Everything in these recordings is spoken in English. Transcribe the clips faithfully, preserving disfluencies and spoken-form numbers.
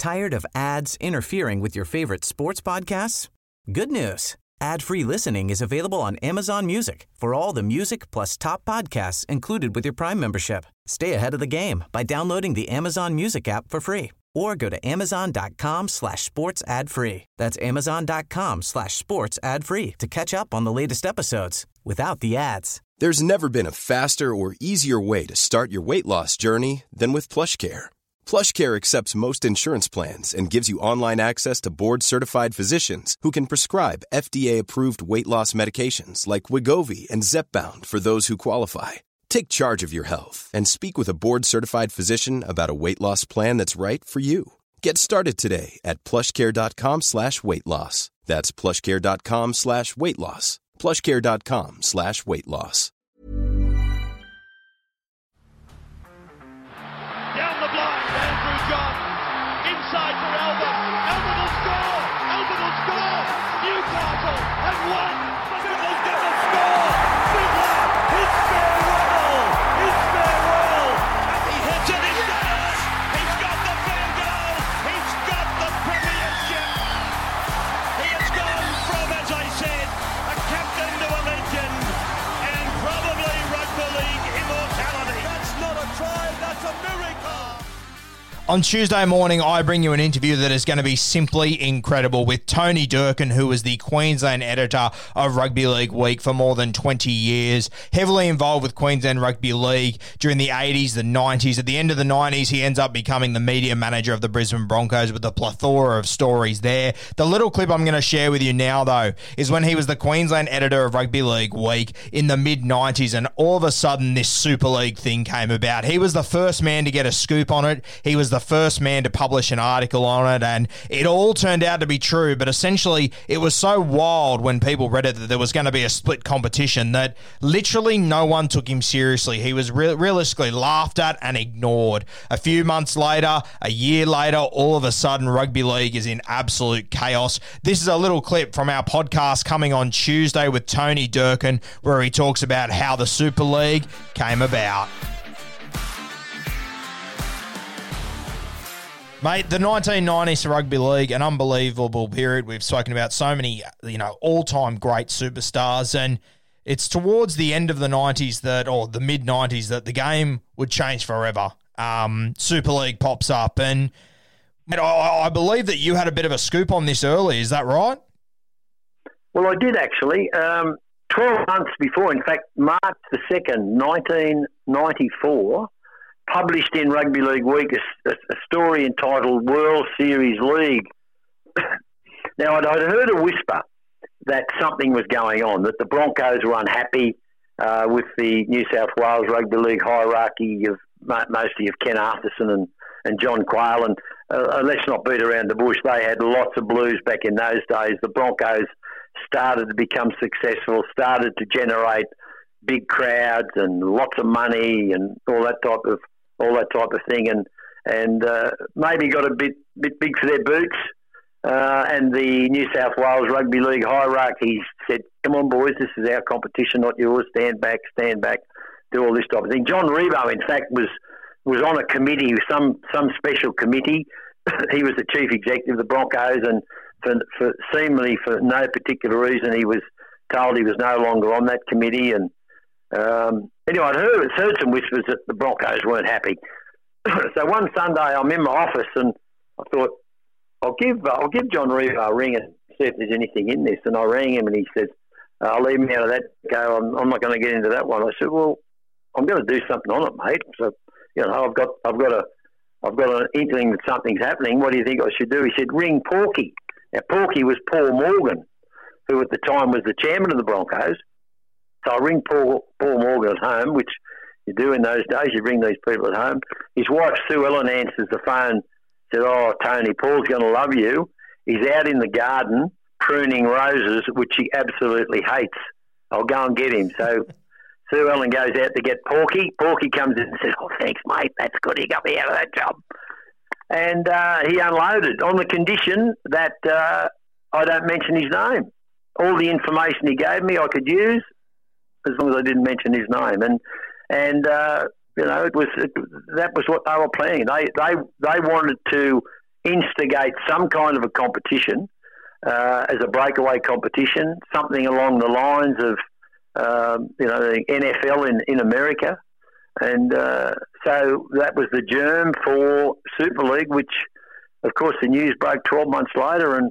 Tired of ads interfering with your favorite sports podcasts? Good news. Ad-free listening is available on Amazon Music for all the music plus top podcasts included with your Prime membership. Stay ahead of the game by downloading the Amazon Music app for free or go to amazon.com slash sports ad free. That's amazon.com slash sports ad free to catch up on the latest episodes without the ads. There's never been a faster or easier way to start your weight loss journey than with PlushCare. PlushCare accepts most insurance plans and gives you online access to board-certified physicians who can prescribe F D A-approved weight loss medications like Wegovy and Zepbound for those who qualify. Take charge of your health and speak with a board-certified physician about a weight loss plan that's right for you. Get started today at plushcare.com slash weight loss. That's plushcare.com slash weight loss. plushcare.com slash weight loss. Down the blind, Andrew John. Inside for Albert. Albert will score. Albert will score. Newcastle have won. Fiddler's going to score. Fiddler, his farewell. His farewell. And he hits it. He's got it. He's got the field goal. He's got the premiership. He has gone from, as I said, a captain to a legend. And probably rugby league immortality. That's not a try. That's a miracle. On Tuesday morning, I bring you an interview that is going to be simply incredible with Tony Durkin, who was the Queensland editor of Rugby League Week for more than twenty years, heavily involved with Queensland Rugby League during the eighties, the nineties. At the end of the nineties, he ends up becoming the media manager of the Brisbane Broncos with a plethora of stories there. The little clip I'm going to share with you now, though, is when he was the Queensland editor of Rugby League Week in the mid nineties, and all of a sudden this Super League thing came about. He was the first man to get a scoop on it. He was the first man to publish an article on it, and it all turned out to be true, but essentially it was so wild when people read it that there was going to be a split competition that literally no one took him seriously. He was re- realistically laughed at and ignored. A few months later, a year later, all of a sudden rugby league is in absolute chaos. This is a little clip from our podcast coming on Tuesday with Tony Durkin, where he talks about how the Super League came about. Mate, the nineteen nineties Rugby League, an unbelievable period. We've spoken about so many, you know, all-time great superstars, and it's towards the end of the nineties that, or the mid-nineties, that the game would change forever. Um, Super League pops up, and mate, I, I believe that you had a bit of a scoop on this early. Is that right? Well, I did actually. Um, twelve months before, in fact, March the second, nineteen ninety-four, published in Rugby League Week a, a story entitled World Series League. Now, I'd, I'd heard a whisper that something was going on, that the Broncos were unhappy uh, with the New South Wales Rugby League hierarchy of mostly of Ken Arthurson and, and John Quayle. And uh, let's not beat around the bush. They had lots of blues back in those days. The Broncos started to become successful, started to generate big crowds and lots of money and all that type of all that type of thing, and and uh, maybe got a bit bit big for their boots. Uh, and the New South Wales Rugby League hierarchy said, "Come on, boys, this is our competition, not yours. Stand back, stand back, do all this type of thing." John Rebo, in fact, was was on a committee, some some special committee. He was the chief executive of the Broncos, and for, for seemingly for no particular reason, he was told he was no longer on that committee. And Um, anyway, I'd heard, heard some whispers that the Broncos weren't happy. So one Sunday, I'm in my office, and I thought, I'll give uh, I'll give John Rebo a ring and see if there's anything in this. And I rang him, and he says, "I'll leave me out of that. Go, I'm, I'm not going to get into that one." I said, "Well, I'm going to do something on it, mate. So, you know, I've got I've got a I've got an inkling that something's happening. What do you think I should do?" He said, "Ring Porky." Now, Porky was Paul Morgan, who at the time was the chairman of the Broncos. So I ring Paul, Paul Morgan at home, which you do in those days. You ring these people at home. His wife, Sue Ellen, answers the phone, said, "Oh, Tony, Paul's going to love you. He's out in the garden pruning roses, which he absolutely hates. I'll go and get him." So Sue Ellen goes out to get Porky. Porky comes in and says, "Oh, thanks, mate. That's good. He got me out of that job." And uh, he unloaded on the condition that uh, I don't mention his name. All the information he gave me I could use, as long as I didn't mention his name. And, and uh, you know, it was it, that was what they were planning. They, they, they wanted to instigate some kind of a competition uh, as a breakaway competition, something along the lines of, um, you know, the N F L in, in America. And uh, so that was the germ for Super League, which, of course, the news broke twelve months later. And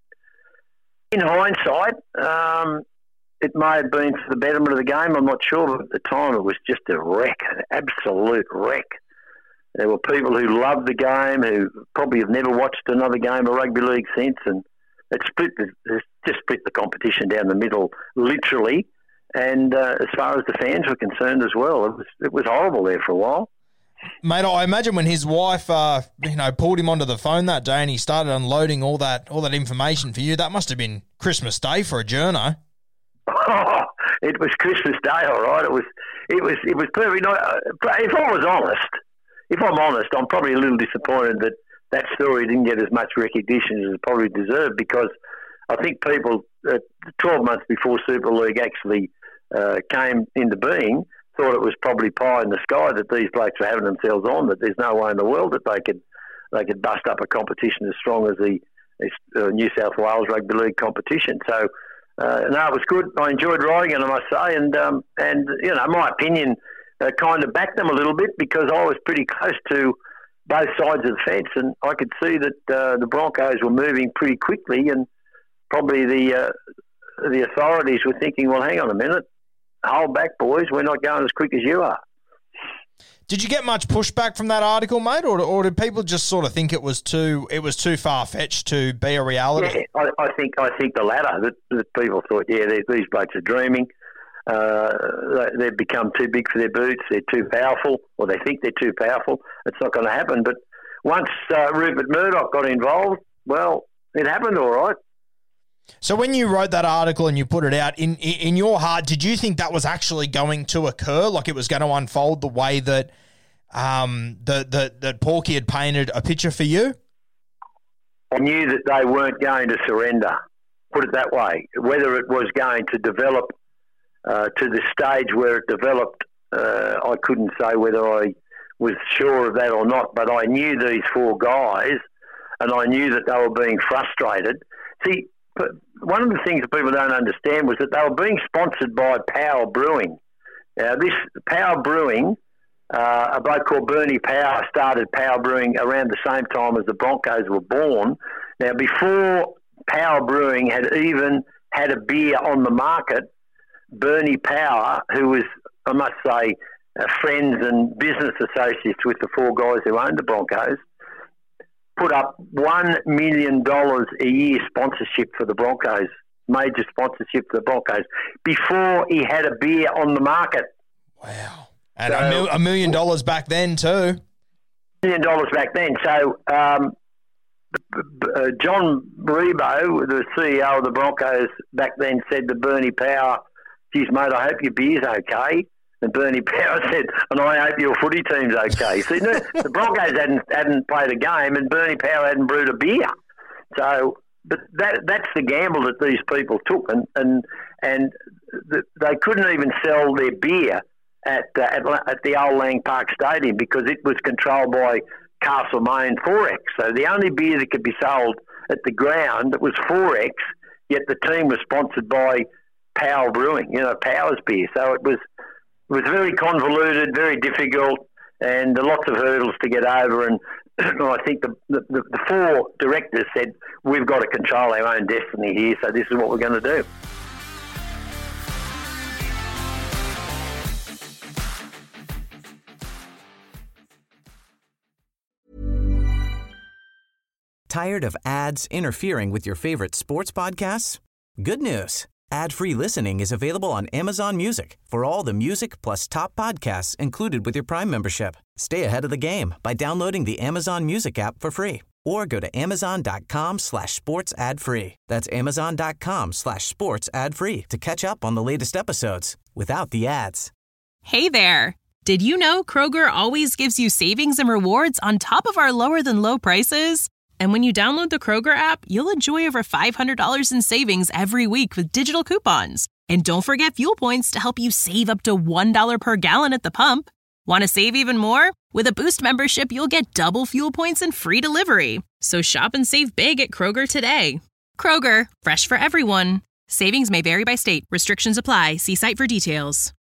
in hindsight, um, it may have been for the betterment of the game. I'm not sure, but at the time it was just a wreck, an absolute wreck. There were people who loved the game who probably have never watched another game of rugby league since, and it split the, it just split the competition down the middle, literally. And uh, as far as the fans were concerned as well, it was it was horrible there for a while. Mate, I imagine when his wife, uh, you know, pulled him onto the phone that day and he started unloading all that all that information for you, that must have been Christmas Day for a journo. Oh, it was Christmas Day, all right. It was it was it was perfect. If I was honest, if I'm honest, I'm probably a little disappointed that that story didn't get as much recognition as it probably deserved, because I think people uh, twelve months before Super League actually Uh, came into being, thought it was probably pie in the sky that these blokes were having themselves on, that there's no way in the world that they could they could bust up a competition as strong as the uh, New South Wales Rugby League competition. So, uh, no, it was good. I enjoyed riding it, I must say, and, um, and you know, my opinion uh, kind of backed them a little bit, because I was pretty close to both sides of the fence, and I could see that uh, the Broncos were moving pretty quickly, and probably the, uh, the authorities were thinking, well, hang on a minute, hold back, boys. We're not going as quick as you are. Did you get much pushback from that article, mate, or, or did people just sort of think it was too it was too far fetched to be a reality? Yeah, I, I think I think the latter. That, that people thought, yeah, these blokes are dreaming. Uh, they've become too big for their boots. They're too powerful, or they think they're too powerful. It's not going to happen. But once uh, Rupert Murdoch got involved, well, it happened all right. So when you wrote that article and you put it out, in in your heart, did you think that was actually going to occur? Like it was going to unfold the way that um, the, the, that Porky had painted a picture for you? I knew that they weren't going to surrender, put it that way. Whether it was going to develop uh, to the stage where it developed, uh, I couldn't say whether I was sure of that or not, but I knew these four guys, and I knew that they were being frustrated. See, but one of the things that people don't understand was that they were being sponsored by Power Brewing. Now, this Power Brewing, uh, a bloke called Bernie Power started Power Brewing around the same time as the Broncos were born. Now, before Power Brewing had even had a beer on the market, Bernie Power, who was, I must say, uh, friends and business associates with the four guys who owned the Broncos, put up one million dollars a year sponsorship for the Broncos, major sponsorship for the Broncos, before he had a beer on the market. Wow. And so, a, mil- a million dollars back then too. A million dollars back then. So um, uh, John Rebo, the C E O of the Broncos back then, said to Bernie Power, geez, mate, I hope your beer's okay. And Bernie Power said, and I hope your footy team's okay. See, no, the Broncos hadn't hadn't played a game, and Bernie Power hadn't brewed a beer. So, but that that's the gamble that these people took, and and and the, they couldn't even sell their beer at uh, at, at the old Lang Park Stadium because it was controlled by Castlemaine Forex. So the only beer that could be sold at the ground that was Forex, yet the team was sponsored by Power Brewing, you know, Power's beer. So it was. It was very convoluted, very difficult, and lots of hurdles to get over. And I think the, the, the four directors said, we've got to control our own destiny here, so this is what we're going to do. Tired of ads interfering with your favorite sports podcasts? Good news. Ad-free listening is available on Amazon Music for all the music plus top podcasts included with your Prime membership. Stay ahead of the game by downloading the Amazon Music app for free or go to amazon.com slash sports ad free. That's amazon.com slash sports ad free to catch up on the latest episodes without the ads. Hey there. Did you know Kroger always gives you savings and rewards on top of our lower than low prices? And when you download the Kroger app, you'll enjoy over five hundred dollars in savings every week with digital coupons. And don't forget fuel points to help you save up to one dollar per gallon at the pump. Want to save even more? With a Boost membership, you'll get double fuel points and free delivery. So shop and save big at Kroger today. Kroger, fresh for everyone. Savings may vary by state. Restrictions apply. See site for details.